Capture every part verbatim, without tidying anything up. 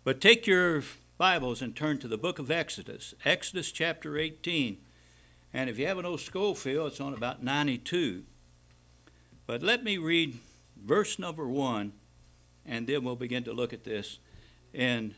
But take your Bibles and turn to the book of Exodus, Exodus chapter eighteen. And if you have an old Schofield, it's on about ninety-two. But let me read verse number one, and then we'll begin to look at this. In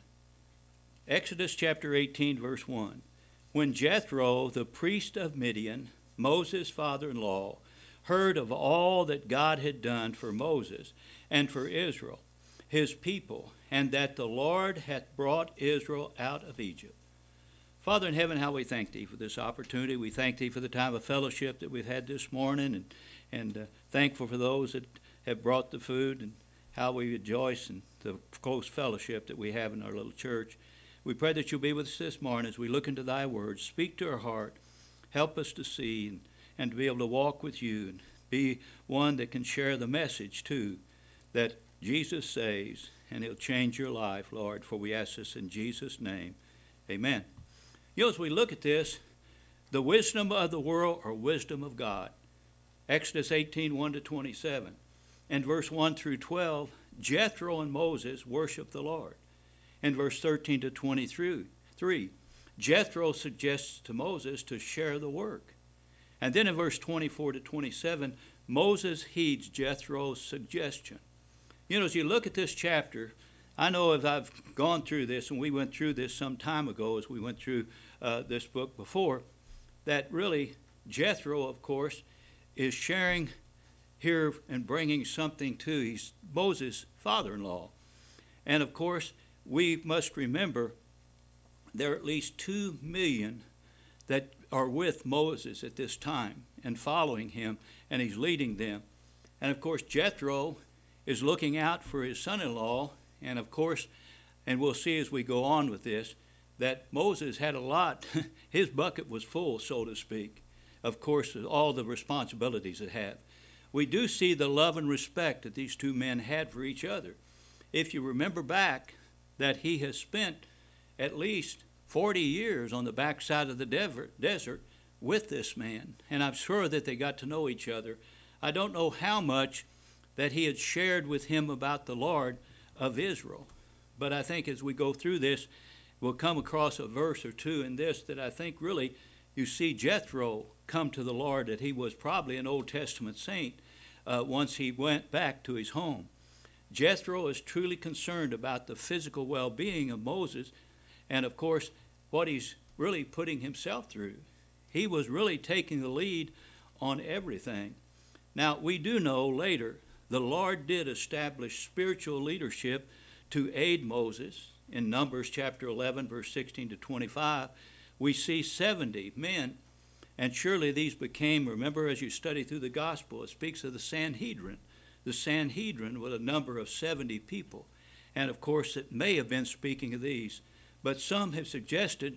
Exodus chapter eighteen, verse one. When Jethro, the priest of Midian, Moses' father-in-law, heard of all that God had done for Moses and for Israel, his people, and that the Lord hath brought Israel out of Egypt. Father in heaven, how we thank thee for this opportunity. We thank thee for the time of fellowship that we've had this morning, and, and uh, thankful for those that have brought the food, and how we rejoice in the close fellowship that we have in our little church. We pray that you'll be with us this morning as we look into thy word. Speak to our heart. Help us to see and, and to be able to walk with you and be one that can share the message, too, that Jesus saves, and he'll change your life, Lord, for we ask this in Jesus' name. Amen. You know, as we look at this, the wisdom of the world or wisdom of God. Exodus eighteen, one to twenty-seven. And verse one through twelve, Jethro and Moses worship the Lord. In verse thirteen to twenty-three, Jethro suggests to Moses to share the work. And then in verse twenty-four to twenty-seven, Moses heeds Jethro's suggestion. You know, as you look at this chapter, I know as I've gone through this, and we went through this some time ago as we went through uh, this book before, that really Jethro, of course, is sharing here and bringing something to he's Moses' father-in-law. And of course, we must remember there are at least two million that are with Moses at this time and following him, and he's leading them. And of course, Jethro is looking out for his son-in-law, and of course, and we'll see as we go on with this, that Moses had a lot. His bucket was full, so to speak, of course, all the responsibilities it had. We do see the love and respect that these two men had for each other. If you remember back, that he has spent at least forty years on the backside of the desert with this man, and I'm sure that they got to know each other. I don't know how much that he had shared with him about the Lord of Israel, but I think as we go through this, we'll come across a verse or two in this that I think really you see Jethro come to the Lord, that he was probably an Old Testament saint uh, once he went back to his home. Jethro is truly concerned about the physical well-being of Moses, and of course, what he's really putting himself through. He was really taking the lead on everything. Now, we do know later the Lord did establish spiritual leadership to aid Moses. In Numbers chapter eleven, verse sixteen to twenty-five, we see seventy men, and surely these became, remember as you study through the gospel, it speaks of the Sanhedrin. The Sanhedrin with a number of seventy people. And of course, it may have been speaking of these. But some have suggested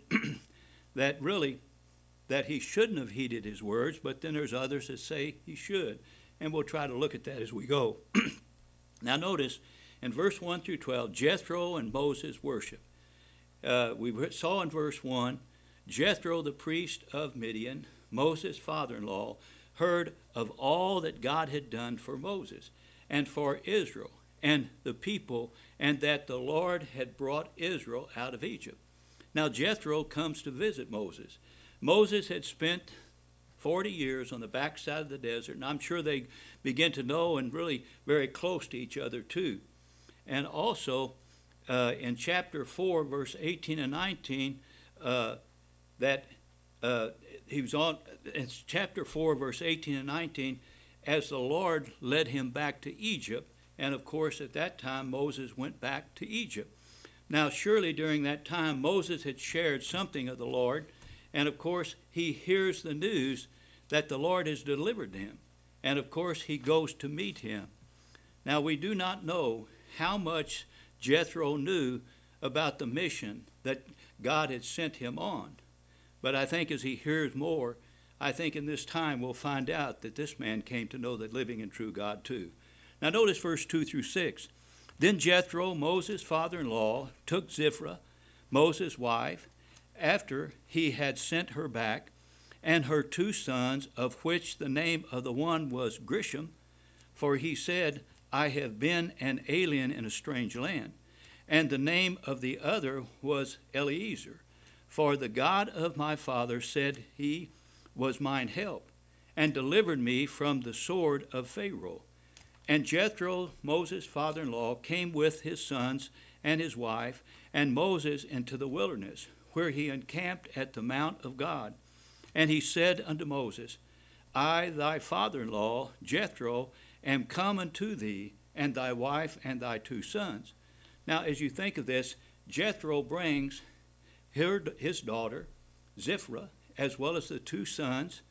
that really, that he shouldn't have heeded his words, but then there's others that say he should. And we'll try to look at that as we go. Now notice, in verse one through twelve, Jethro and Moses worship. Uh, we saw in verse one, Jethro, the priest of Midian, Moses' father-in-law, heard of all that God had done for Moses and for Israel and the people, and that the Lord had brought Israel out of Egypt. Now Jethro comes to visit Moses. Moses had spent forty years on the backside of the desert, and I'm sure they begin to know and really very close to each other too. And also uh, in chapter four, verse eighteen and nineteen, uh, that uh, he was on, in chapter four, verse eighteen and nineteen, as the Lord led him back to Egypt. And of course, at that time, Moses went back to Egypt. Now, surely during that time, Moses had shared something of the Lord. And of course, he hears the news that the Lord has delivered him. And of course, he goes to meet him. Now, we do not know how much Jethro knew about the mission that God had sent him on. But I think as he hears more, I think in this time we'll find out that this man came to know the living and true God too. Now notice verse two through six. Then Jethro, Moses' father-in-law, took Ziphrah, Moses' wife, after he had sent her back, and her two sons, of which the name of the one was Grisham, for he said, I have been an alien in a strange land. And the name of the other was Eliezer. For the God of my father said he was mine help, and delivered me from the sword of Pharaoh. And Jethro, Moses' father-in-law, came with his sons and his wife, and Moses into the wilderness, where he encamped at the mount of God. And he said unto Moses, I, thy father-in-law, Jethro, am come unto thee, and thy wife and thy two sons. Now, as you think of this, Jethro brings her, his daughter, Ziphrah, as well as the two sons,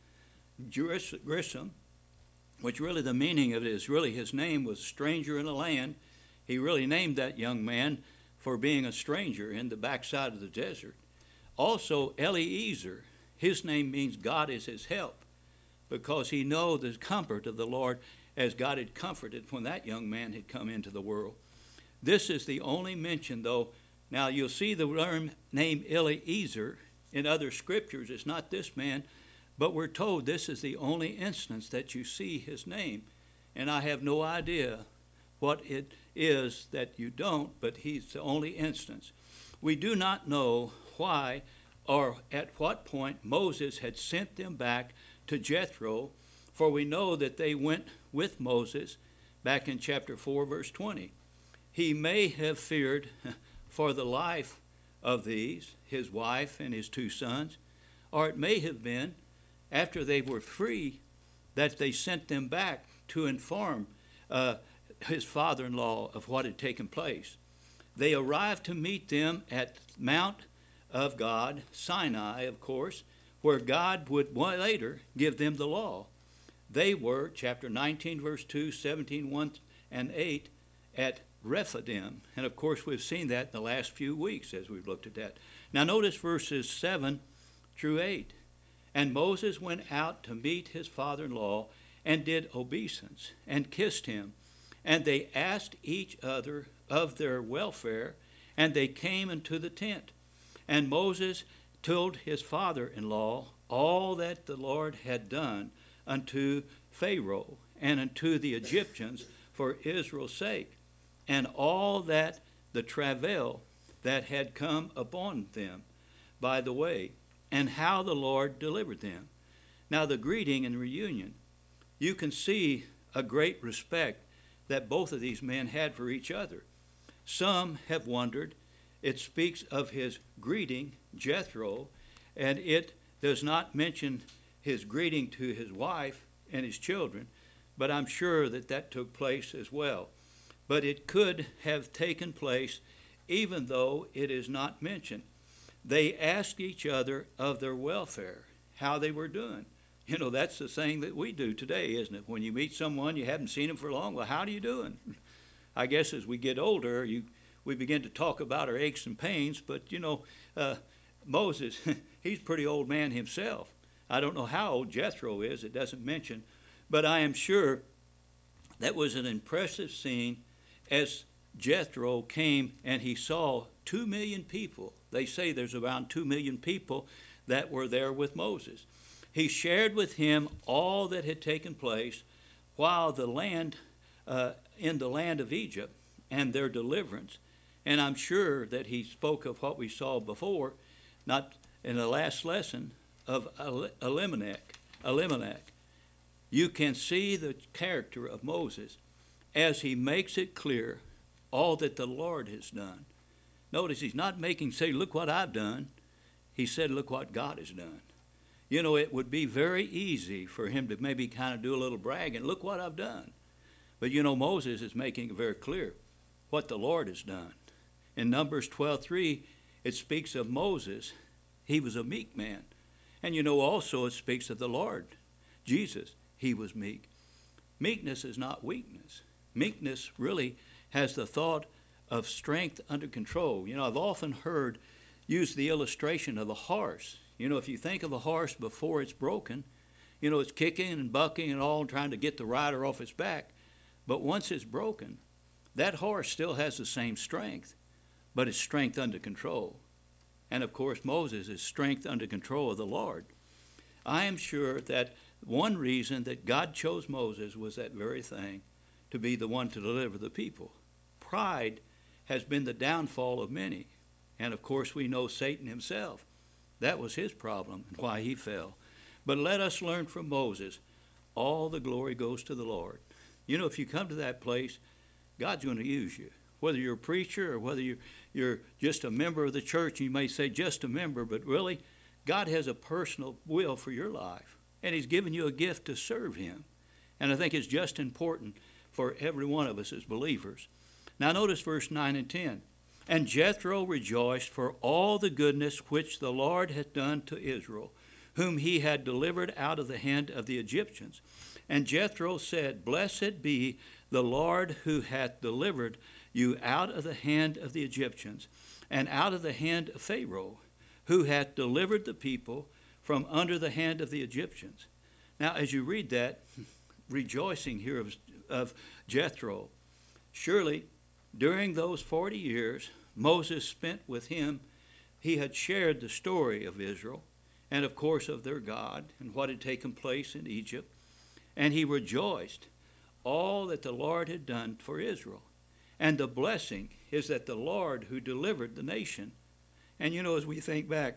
Grissom, which really the meaning of it is really his name was stranger in the land. He really named that young man for being a stranger in the backside of the desert. Also, Eliezer, his name means God is his help, because he know the comfort of the Lord as God had comforted when that young man had come into the world. This is the only mention, though. Now, you'll see the name Eliezer in other scriptures. It's not this man, but we're told this is the only instance that you see his name. And I have no idea what it is that you don't, but he's the only instance. We do not know why or at what point Moses had sent them back to Jethro, for we know that they went with Moses back in chapter four, verse twenty. He may have feared for the life of these, his wife and his two sons, or it may have been after they were free that they sent them back to inform uh, his father-in-law of what had taken place. They arrived to meet them at Mount of God, Sinai, of course, where God would later give them the law. They were, chapter nineteen, verse two, seventeen, one and eight, at Rephidim. And of course, we've seen that in the last few weeks as we've looked at that. Now notice verses seven through eight. And Moses went out to meet his father-in-law and did obeisance and kissed him. And they asked each other of their welfare, and they came into the tent. And Moses told his father-in-law all that the Lord had done unto Pharaoh and unto the Egyptians for Israel's sake, and all that the travail that had come upon them by the way, and how the Lord delivered them. Now the greeting and reunion, you can see a great respect that both of these men had for each other. Some have wondered, it speaks of his greeting, Jethro, and it does not mention his greeting to his wife and his children, but I'm sure that that took place as well. But it could have taken place even though it is not mentioned. They asked each other of their welfare, how they were doing. You know, that's the thing that we do today, isn't it? When you meet someone, you haven't seen them for long, well, how are you doing? I guess as we get older, you we begin to talk about our aches and pains, but, you know, uh, Moses, he's a pretty old man himself. I don't know how old Jethro is, it doesn't mention, but I am sure that was an impressive scene as Jethro came and he saw two million people. They say there's around two million people that were there with Moses. He shared with him all that had taken place while the land, uh, in the land of Egypt and their deliverance. And I'm sure that he spoke of what we saw before, not in the last lesson, of Elimelech. Elimelech. You can see the character of Moses as he makes it clear all that the Lord has done. Notice he's not making, say, look what I've done. He said, look what God has done. You know, it would be very easy for him to maybe kind of do a little bragging, look what I've done. But, you know, Moses is making it very clear what the Lord has done. In Numbers twelve three, it speaks of Moses. He was a meek man. And, you know, also it speaks of the Lord, Jesus. He was meek. Meekness is not weakness. Meekness really has the thought of strength under control. You know, I've often heard use the illustration of a horse. You know, if you think of a horse before it's broken, you know, it's kicking and bucking and all, trying to get the rider off its back. But once it's broken, that horse still has the same strength, but it's strength under control. And of course, Moses is strength under control of the Lord. I am sure that one reason that God chose Moses was that very thing, to be the one to deliver the people. Pride has been the downfall of many. And of course, we know Satan himself. That was his problem and why he fell. But let us learn from Moses. All the glory goes to the Lord. You know, if you come to that place, God's going to use you. Whether you're a preacher or whether you're, you're just a member of the church, you may say just a member, but really, God has a personal will for your life. And he's given you a gift to serve him. And I think it's just important for every one of us as believers. Now notice verse nine and ten. And Jethro rejoiced for all the goodness which the Lord had done to Israel, whom he had delivered out of the hand of the Egyptians. And Jethro said, Blessed be the Lord who hath delivered you out of the hand of the Egyptians, and out of the hand of Pharaoh, who hath delivered the people from under the hand of the Egyptians. Now, as you read that, rejoicing here of, of Jethro, surely during those forty years Moses spent with him, he had shared the story of Israel and, of course, of their God and what had taken place in Egypt. And he rejoiced all that the Lord had done for Israel. And the blessing is that the Lord who delivered the nation. And, you know, as we think back,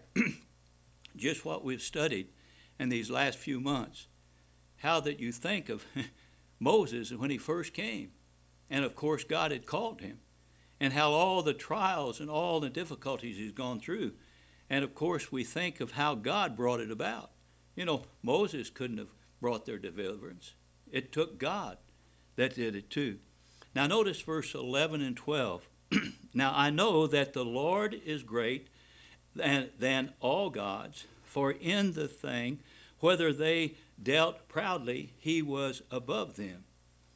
just what we've studied in these last few months, how that you think of Moses when he first came. And, of course, God had called him. And how all the trials and all the difficulties he's gone through. And, of course, we think of how God brought it about. You know, Moses couldn't have brought their deliverance. It took God that did it too. Now notice verse eleven and twelve. Now I know that the Lord is great than, than all gods, for in the thing, whether they dealt proudly, he was above them.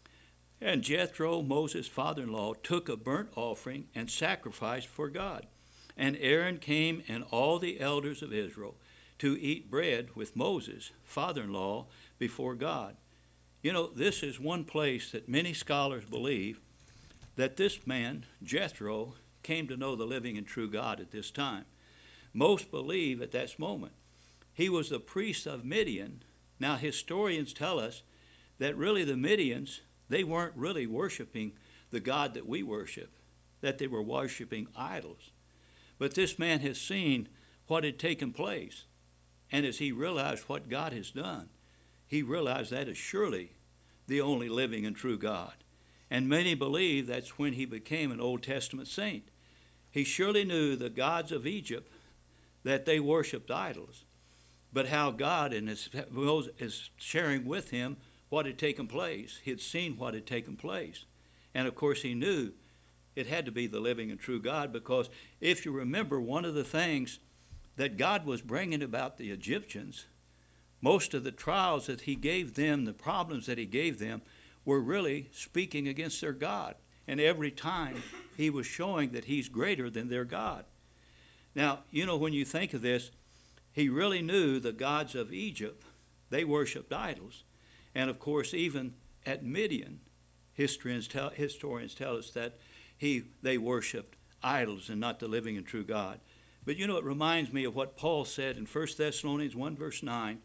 And Jethro, Moses' father-in-law, took a burnt offering and sacrificed for God. And Aaron came and all the elders of Israel to eat bread with Moses, father-in-law, before God. You know, this is one place that many scholars believe that this man, Jethro, came to know the living and true God at this time. Most believe at that moment he was the priest of Midian. Now, historians tell us that really the Midians, they weren't really worshiping the God that we worship, that they were worshiping idols. But this man has seen what had taken place. And as he realized what God has done, he realized that is surely the only living and true God. And many believe that's when he became an Old Testament saint. He surely knew the gods of Egypt, that they worshipped idols. But how God and his, is sharing with him what had taken place. He had seen what had taken place. And of course he knew it had to be the living and true God, because if you remember, one of the things that God was bringing about the Egyptians, most of the trials that he gave them, the problems that he gave them, were really speaking against their God. And every time he was showing that he's greater than their God. Now, you know, when you think of this, he really knew the gods of Egypt, they worshipped idols. And of course, even at Midian, historians tell, historians tell us that he they worshipped idols and not the living and true God. But you know, it reminds me of what Paul said in First Thessalonians one, verse nine,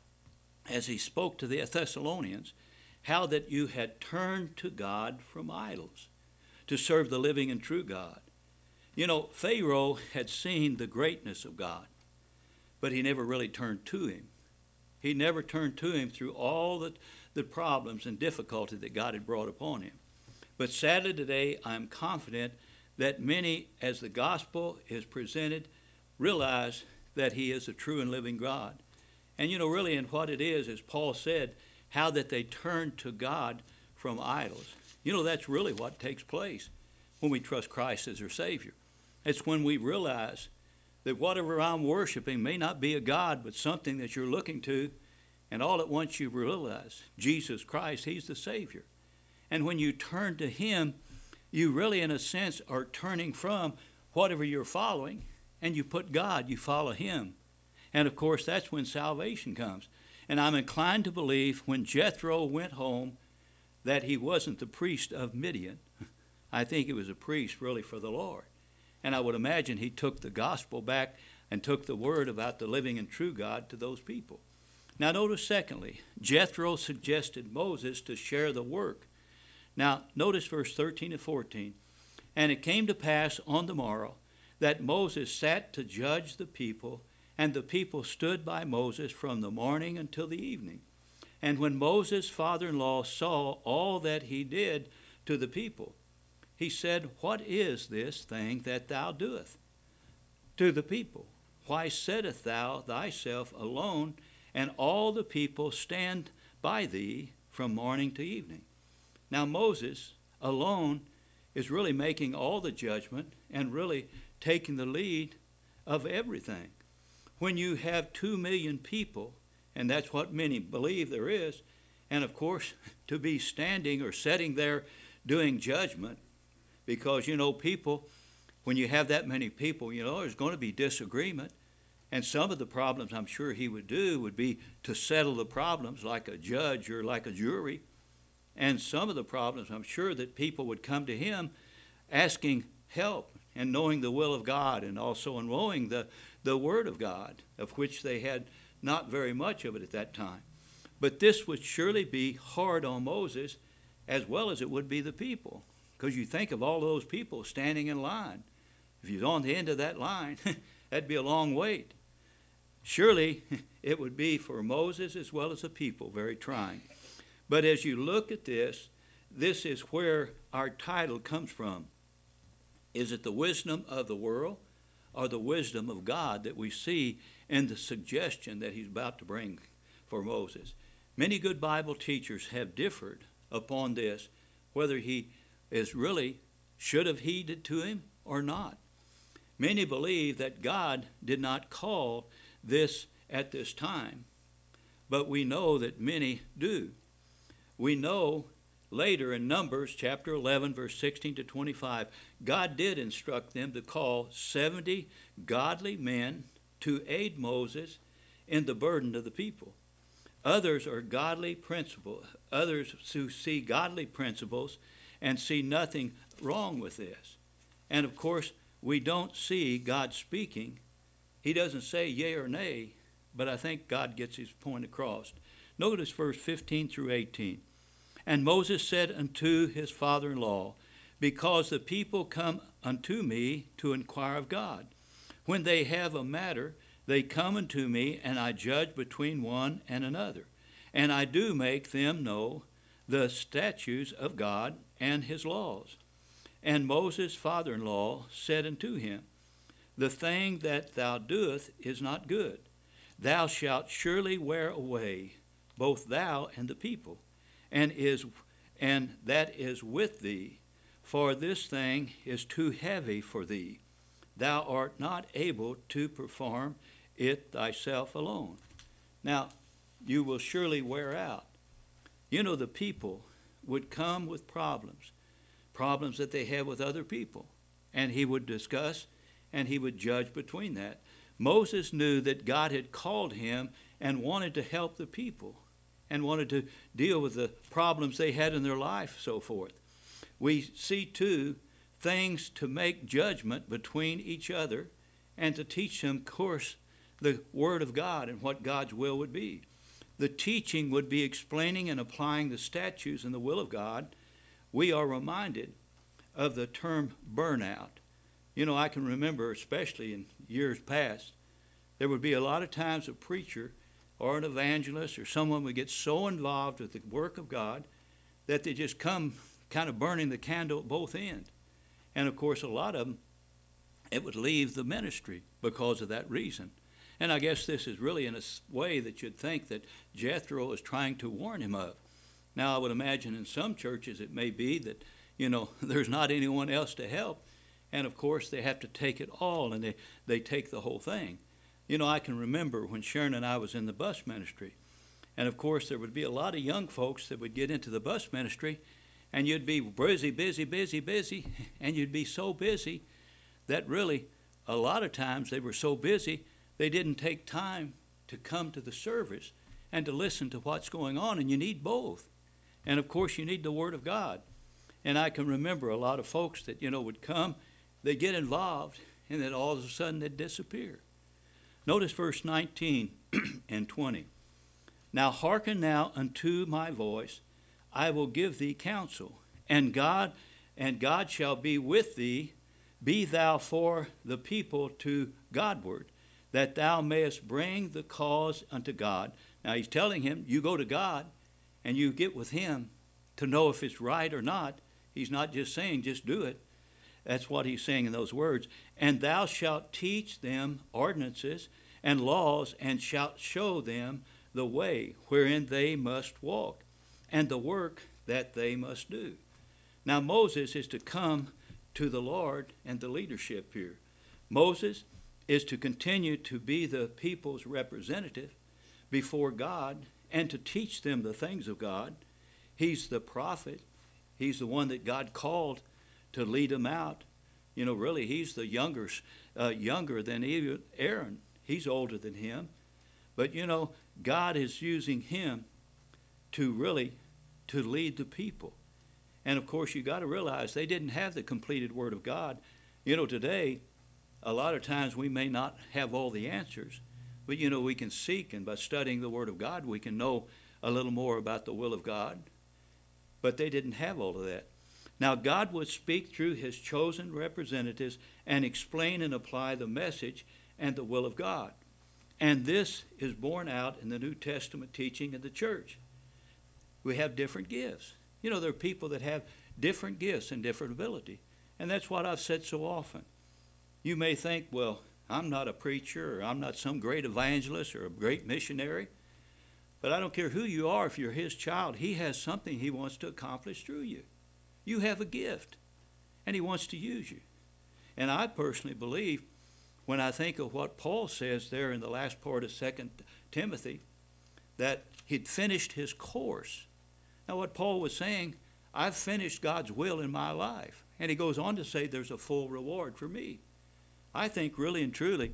as he spoke to the Thessalonians, how that you had turned to God from idols to serve the living and true God. You know, Pharaoh had seen the greatness of God, but he never really turned to him. He never turned to him through all the, the problems and difficulty that God had brought upon him. But sadly today, I'm confident that many, as the gospel is presented, realize that he is a true and living God. And you know, really, in what it is, as Paul said, how that they turn to God from idols. You know, that's really what takes place when we trust Christ as our Savior. It's when we realize that whatever I'm worshiping may not be a God, but something that you're looking to, and all at once you realize Jesus Christ, he's the Savior. And when you turn to him, you really, in a sense, are turning from whatever you're following, and you put God, you follow him. And of course, that's when salvation comes. And I'm inclined to believe when Jethro went home that he wasn't the priest of Midian. I think he was a priest really for the Lord. And I would imagine he took the gospel back and took the word about the living and true God to those people. Now notice secondly, Jethro suggested Moses to share the work. Now notice verse thirteen and fourteen. And it came to pass on the morrow that Moses sat to judge the people, and the people stood by Moses from the morning until the evening. And when Moses' father-in-law saw all that he did to the people, he said, What is this thing that thou doest to the people? Why sittest thou thyself alone, and all the people stand by thee from morning to evening? Now Moses alone is really making all the judgment and really taking the lead of everything. When you have two million people, and that's what many believe there is, and of course to be standing or sitting there doing judgment, because you know people, when you have that many people, you know there's going to be disagreement, and some of the problems I'm sure he would do would be to settle the problems like a judge or like a jury. And some of the problems I'm sure that people would come to him asking help and knowing the will of God, and also in knowing the, the Word of God, of which they had not very much of it at that time. But this would surely be hard on Moses as well as it would be the people, because you think of all those people standing in line. If you're on the end of that line, that'd be a long wait. Surely it would be for Moses as well as the people very trying. But as you look at this, this is where our title comes from. Is it the wisdom of the world or the wisdom of God that we see in the suggestion that he's about to bring for Moses? Many good Bible teachers have differed upon this, whether he is really should have heeded to him or not. Many believe that God did not call this at this time, but we know that many do. We know later in Numbers chapter eleven, verse sixteen to twenty-five, God did instruct them to call seventy godly men to aid Moses in the burden of the people. Others are godly principles. Others who see godly principles and see nothing wrong with this. And of course, we don't see God speaking. He doesn't say yea or nay, but I think God gets his point across. Notice verse fifteen through eighteen. And Moses said unto his father-in-law, Because the people come unto me to inquire of God. When they have a matter, they come unto me, and I judge between one and another. And I do make them know the statutes of God and his laws. And Moses' father-in-law said unto him, The thing that thou doest is not good. Thou shalt surely wear away, both thou and the people, and is and that is with thee, for this thing is too heavy for thee. Thou art not able to perform it thyself alone. Now, you will surely wear out. You know, the people would come with problems, problems that they have with other people, and he would discuss and he would judge between that. Moses knew that God had called him and wanted to help the people and wanted to deal with the problems they had in their life, so forth. We see, too, things to make judgment between each other and to teach them, of course, the Word of God and what God's will would be. The teaching would be explaining and applying the statutes and the will of God. We are reminded of the term burnout. You know, I can remember, especially in years past, there would be a lot of times a preacher or an evangelist or someone would get so involved with the work of God that they just come kind of burning the candle at both ends. And of course, a lot of them, it would leave the ministry because of that reason. And I guess this is really in a way that you'd think that Jethro is trying to warn him of. Now, I would imagine in some churches it may be that, you know, there's not anyone else to help. And of course, they have to take it all, and they, they take the whole thing. You know, I can remember when Sharon and I was in the bus ministry. And of course, there would be a lot of young folks that would get into the bus ministry, and you'd be busy, busy, busy, busy, and you'd be so busy that really a lot of times they were so busy they didn't take time to come to the service and to listen to what's going on, and you need both. And of course, you need the Word of God. And I can remember a lot of folks that, you know, would come, they'd get involved, and then all of a sudden they'd disappear. Notice verse nineteen and twenty. Now hearken now unto my voice, I will give thee counsel, and God and God shall be with thee. Be thou for the people to Godward, that thou mayest bring the cause unto God. Now he's telling him, you go to God and you get with him to know if it's right or not. He's not just saying, just do it. That's what he's saying in those words. And thou shalt teach them ordinances and laws, and shalt show them the way wherein they must walk, and the work that they must do. Now Moses is to come to the Lord and the leadership here. Moses is to continue to be the people's representative before God and to teach them the things of God. He's the prophet. He's the one that God called to lead them out. You know, really, he's the younger, uh, younger than even Aaron. He's older than him. But, you know, God is using him to really to lead the people. And, of course, you got to realize they didn't have the completed Word of God. You know, today, a lot of times we may not have all the answers. But, you know, we can seek, and by studying the Word of God, we can know a little more about the will of God. But they didn't have all of that. Now, God would speak through his chosen representatives and explain and apply the message and the will of God. And this is borne out in the New Testament teaching of the church. We have different gifts. You know, there are people that have different gifts and different ability. And that's what I've said so often. You may think, well, I'm not a preacher, or I'm not some great evangelist or a great missionary. But I don't care who you are, if you're his child, he has something he wants to accomplish through you. You have a gift, and he wants to use you. And I personally believe, when I think of what Paul says there in the last part of Second Timothy, that he'd finished his course. Now what Paul was saying, I've finished God's will in my life. And he goes on to say there's a full reward for me. I think really and truly,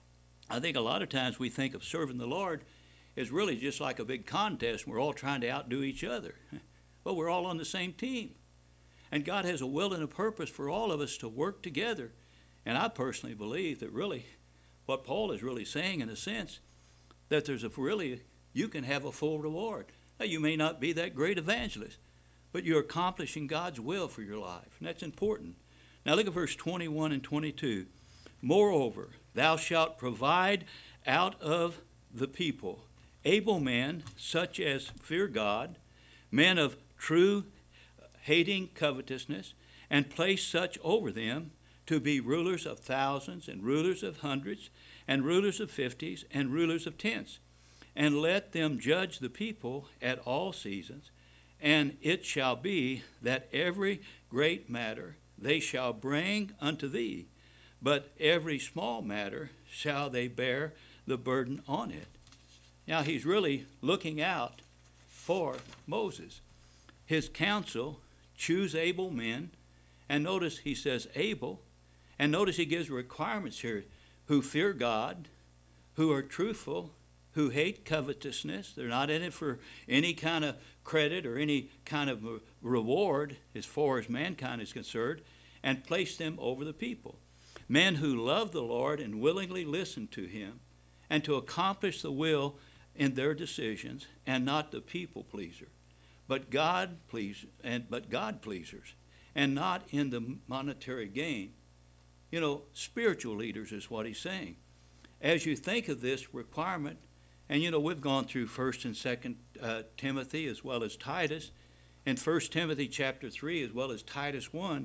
I think a lot of times we think of serving the Lord is really just like a big contest. We're all trying to outdo each other. Well, we're all on the same team. And God has a will and a purpose for all of us to work together. And I personally believe that really what Paul is really saying, in a sense, that there's a really, you can have a full reward. Now, you may not be that great evangelist, but you're accomplishing God's will for your life. And that's important. Now look at verse twenty-one and twenty-two. Moreover, thou shalt provide out of the people able men, such as fear God, men of true hating covetousness, and place such over them to be rulers of thousands, and rulers of hundreds, and rulers of fifties, and rulers of tens. And let them judge the people at all seasons. And it shall be that every great matter they shall bring unto thee, but every small matter shall they bear the burden on it. Now he's really looking out for Moses. His counsel, choose able men, and notice he says able, and notice he gives requirements here, who fear God, who are truthful, who hate covetousness. They're not in it for any kind of credit or any kind of reward as far as mankind is concerned, and place them over the people. Men who love the Lord and willingly listen to him, and to accomplish the will in their decisions, and not the people pleaser, but God please and but God pleasers, and not in the monetary gain. You know, spiritual leaders is what he's saying. As you think of this requirement, and you know, we've gone through First and Second uh, Timothy as well as Titus, and First Timothy chapter three as well as Titus one,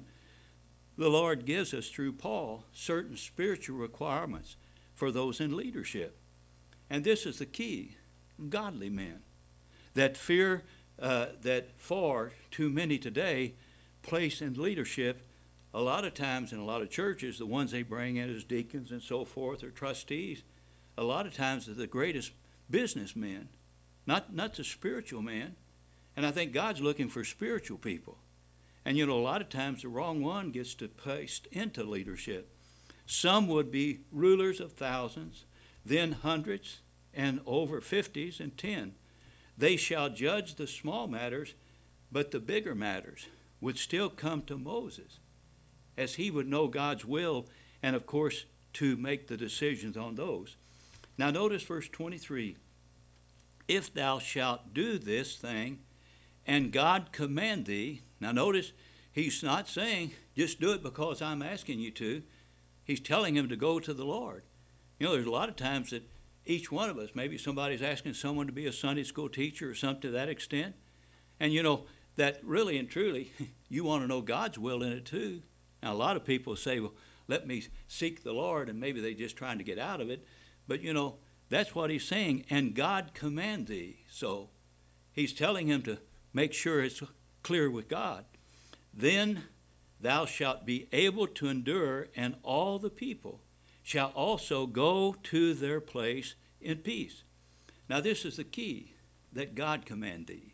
the Lord gives us through Paul certain spiritual requirements for those in leadership. And this is the key: godly men that fear, uh, that far too many today place in leadership. A lot of times in a lot of churches, the ones they bring in as deacons and so forth, or trustees, a lot of times are the greatest businessmen, not, not the spiritual man. And I think God's looking for spiritual people. And you know, a lot of times the wrong one gets to placed into leadership. Some would be rulers of thousands, then hundreds, and over fifties and ten. They shall judge the small matters, but the bigger matters would still come to Moses, as he would know God's will, and of course to make the decisions on those. Now notice verse twenty-three. If thou shalt do this thing, and God command thee. Now notice He's not saying, just do it because I'm asking you to. He's telling him to go to the Lord. You know, there's a lot of times that each one of us, maybe somebody's asking someone to be a Sunday school teacher or something to that extent. And, you know, that really and truly, you want to know God's will in it too. Now, a lot of people say, well, let me seek the Lord, and maybe they're just trying to get out of it. But, you know, that's what he's saying, and God command thee. So he's telling him to make sure it's clear with God. Then thou shalt be able to endure, and all the people shall also go to their place in peace. Now this is the key, that God command thee.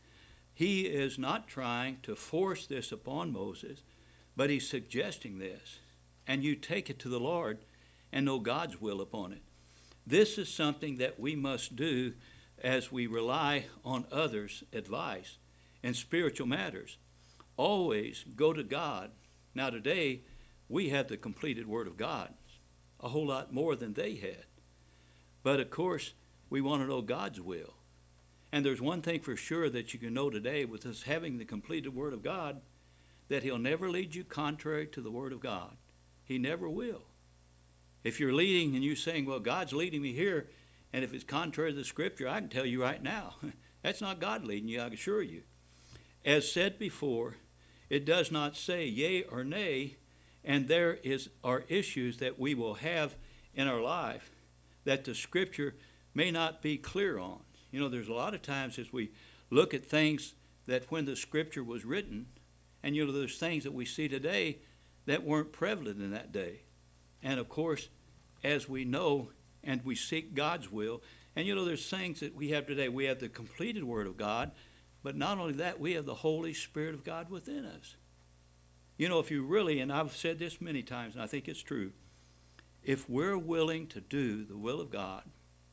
He is not trying to force this upon Moses, but he's suggesting this. And you take it to the Lord and know God's will upon it. This is something that we must do as we rely on others' advice in spiritual matters. Always go to God. Now today, we have the completed Word of God, a whole lot more than they had. But of course, we want to know God's will. And there's one thing for sure that you can know today with us having the completed Word of God, that he'll never lead you contrary to the Word of God. He never will. If you're leading and you're saying, well, God's leading me here, and if it's contrary to the Scripture, I can tell you right now, that's not God leading you, I assure you. As said before, it does not say yea or nay, and there is are issues that we will have in our life that the Scripture may not be clear on. You know, there's a lot of times as we look at things that when the Scripture was written, and you know, there's things that we see today that weren't prevalent in that day. And of course, as we know and we seek God's will, and you know, there's things that we have today. We have the completed Word of God, but not only that, we have the Holy Spirit of God within us. You know, if you really, and I've said this many times, and I think it's true, if we're willing to do the will of God,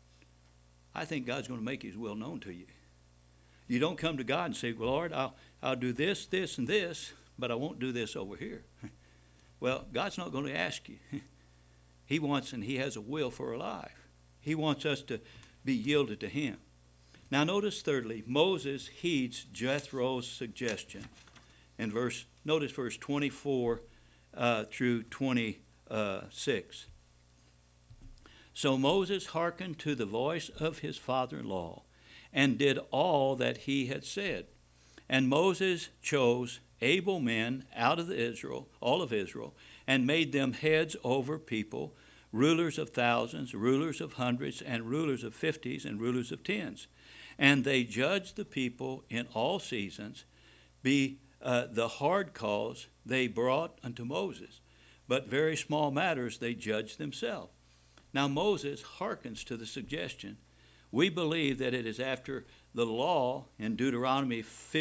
I think God's going to make his will known to you. You don't come to God and say, well, Lord, I'll, I'll do this, this, and this, but I won't do this over here. Well, God's not going to ask you. He wants, and he has a will for our life. He wants us to be yielded to him. Now notice thirdly, Moses heeds Jethro's suggestion. In verse, notice verse twenty-four uh, through twenty-six. So Moses hearkened to the voice of his father-in-law, and did all that he had said. And Moses chose able men out of Israel, all of Israel, and made them heads over people, rulers of thousands, rulers of hundreds, and rulers of fifties, and rulers of tens. And they judged the people in all seasons. Be uh, the hard cause they brought unto Moses, but very small matters they judged themselves. Now Moses hearkens to the suggestion. We believe that it is after the law in Deuteronomy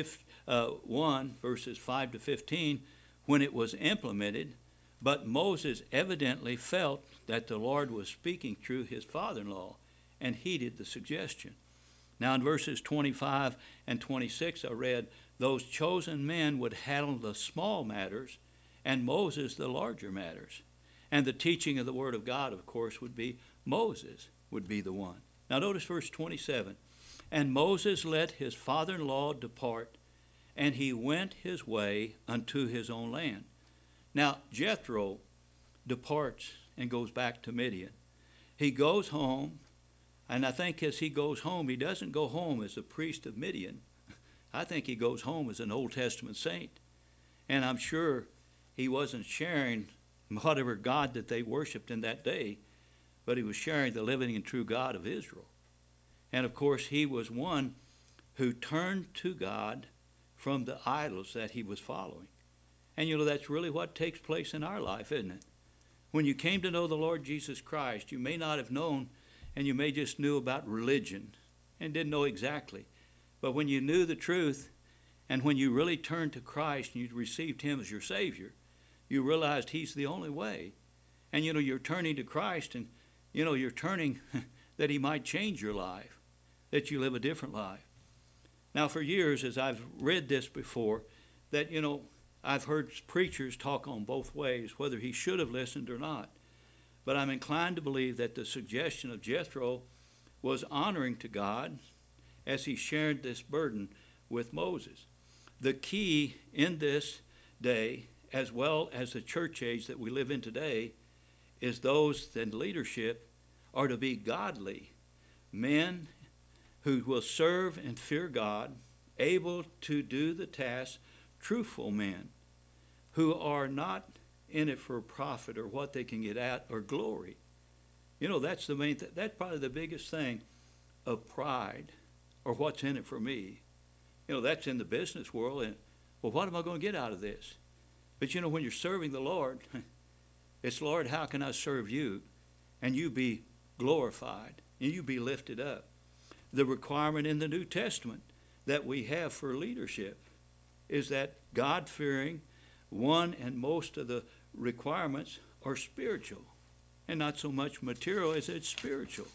one, verses five to fifteen, when it was implemented, but Moses evidently felt that the Lord was speaking through his father-in-law and heeded the suggestion. Now in verses twenty-five and twenty-six I read, those chosen men would handle the small matters and Moses the larger matters. And the teaching of the Word of God, of course, would be Moses would be the one. Now notice verse twenty-seven. And Moses let his father-in-law depart, and he went his way unto his own land. Now Jethro departs and goes back to Midian. He goes home, and I think as he goes home, he doesn't go home as a priest of Midian. I think he goes home as an Old Testament saint. And I'm sure he wasn't sharing whatever God that they worshiped in that day, but he was sharing the living and true God of Israel. And of course, he was one who turned to God from the idols that he was following. And you know, that's really what takes place in our life, isn't it? When you came to know the Lord Jesus Christ, you may not have known, and you may just knew about religion and didn't know exactly. But when you knew the truth, and when you really turned to Christ and you received him as your Savior, you realized he's the only way. And you know, you're turning to Christ, and you know, you're turning that he might change your life, that you live a different life. Now for years, as I've read this before, that, you know, I've heard preachers talk on both ways, whether he should have listened or not. But I'm inclined to believe that the suggestion of Jethro was honoring to God as he shared this burden with Moses. The key in this day, as well as the church age that we live in today, is those in leadership are to be godly men who will serve and fear God, able to do the task, truthful men who are not in it for profit or what they can get at or glory. You know, that's the main th- that's probably the biggest thing of pride, or what's in it for me. You know, that's in the business world, and well, what am I going to get out of this? But you know, when you're serving the Lord, it's, Lord, how can I serve you and you be glorified and you be lifted up? The requirement in the New Testament that we have for leadership is that God-fearing, one and most of the requirements are spiritual and not so much material as it's spiritual.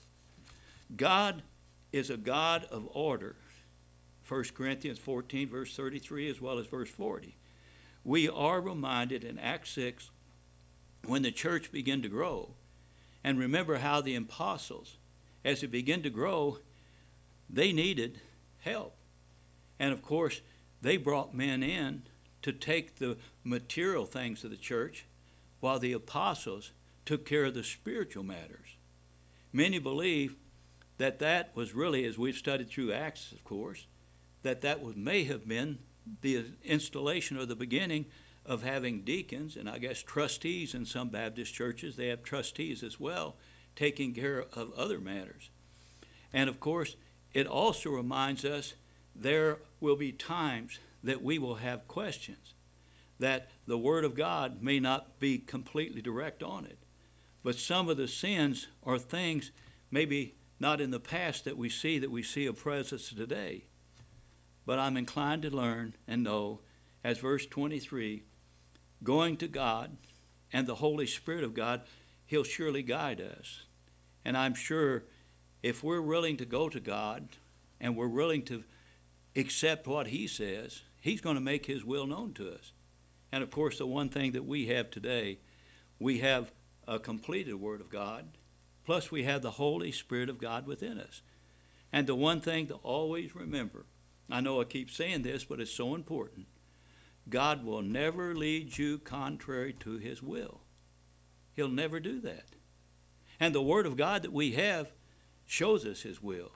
God is a God of order. First Corinthians fourteen, verse thirty-three, as well as verse forty. We are reminded in Acts six, when the church began to grow, and remember how the apostles, as it began to grow, they needed help. And of course, they brought men in to take the material things of the church, while the apostles took care of the spiritual matters. Many believe that that was really, as we've studied through Acts, of course, that that was, may have been the installation or the beginning of having deacons, and I guess trustees in some Baptist churches. They have trustees as well, taking care of other matters. And of course, it also reminds us there will be times that we will have questions, that the Word of God may not be completely direct on it. But some of the sins are things maybe not in the past that we see, that we see a presence today. But I'm inclined to learn and know, as verse twenty-three, going to God and the Holy Spirit of God, He'll surely guide us. And I'm sure if we're willing to go to God and we're willing to accept what He says, He's going to make His will known to us. And of course, the one thing that we have today, we have a completed Word of God, plus we have the Holy Spirit of God within us. And the one thing to always remember, I know I keep saying this, but it's so important, God will never lead you contrary to His will. He'll never do that. And the Word of God that we have shows us His will.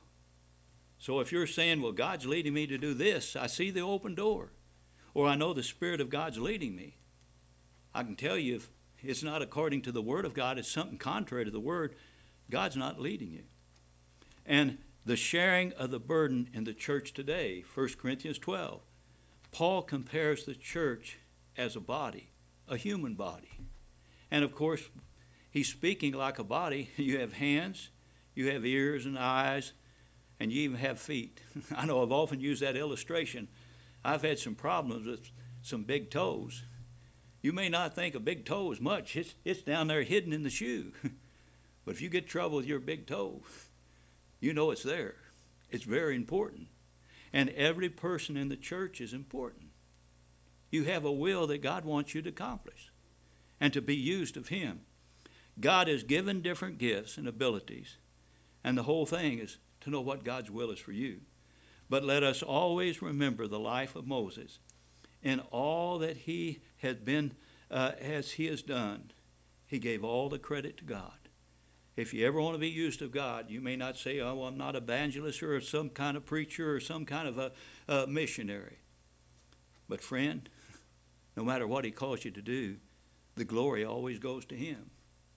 So if you're saying, well, God's leading me to do this, I see the open door, or I know the Spirit of God's leading me, I can tell you if it's not according to the Word of God, it's something contrary to the Word, God's not leading you. And the sharing of the burden in the church today, First Corinthians twelve, Paul compares the church as a body, a human body. And of course, he's speaking like a body. You have hands, you have ears and eyes, and you even have feet. I know I've often used that illustration. I've had some problems with some big toes. You may not think a big toe is much. It's, it's down there hidden in the shoe. But if you get trouble with your big toe, you know it's there. It's very important. And every person in the church is important. You have a will that God wants you to accomplish and to be used of Him. God has given different gifts and abilities, and the whole thing is to know what God's will is for you. But let us always remember the life of Moses and all that he had been, uh, as he has done. He gave all the credit to God. If you ever want to be used of God, you may not say, oh, well, I'm not an evangelist or some kind of preacher or some kind of a, a missionary. But friend, no matter what He calls you to do, the glory always goes to Him.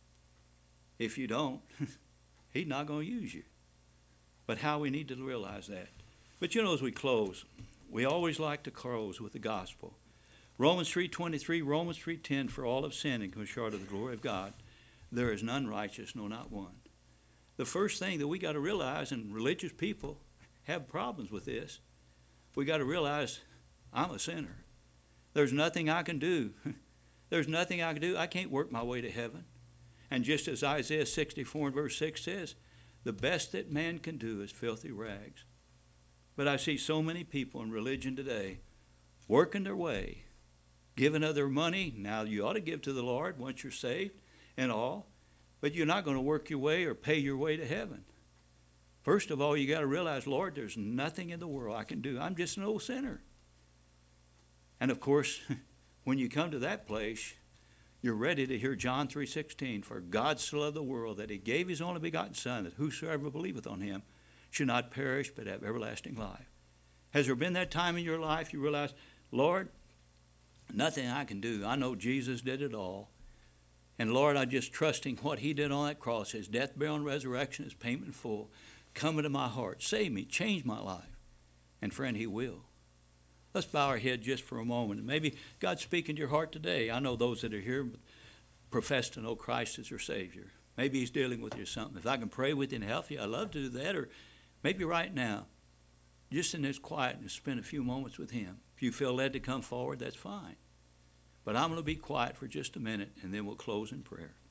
If you don't, He's not going to use you. But how we need to realize that. But you know, as we close, we always like to close with the gospel. Romans three twenty-three, Romans three ten, for all have sinned and come short of the glory of God. There is none righteous, no, not one. The first thing that we got to realize, and religious people have problems with this, we got to realize I'm a sinner. There's nothing I can do. There's nothing I can do. I can't work my way to heaven. And just as Isaiah sixty-four and verse six says, the best that man can do is filthy rags. But I see so many people in religion today working their way, giving of their money. Now, you ought to give to the Lord once you're saved and all, but you're not going to work your way or pay your way to heaven. First of all, you got to realize, Lord, there's nothing in the world I can do. I'm just an old sinner. And of course, when you come to that place, you're ready to hear John three sixteen. For God so loved the world that he gave his only begotten Son, that whosoever believeth on him should not perish but have everlasting life. Has there been that time in your life you realize, Lord, nothing I can do. I know Jesus did it all. And Lord, I'm just trusting what he did on that cross, his death, burial, and resurrection, his payment in full. Come into my heart. Save me. Change my life. And friend, he will. Let's bow our head just for a moment. Maybe God's speaking to your heart today. I know those that are here profess to know Christ as their Savior. Maybe he's dealing with you or something. If I can pray with you and help you, I'd love to do that. Or maybe right now, just in this quietness, spend a few moments with him. If you feel led to come forward, that's fine. But I'm going to be quiet for just a minute, and then we'll close in prayer.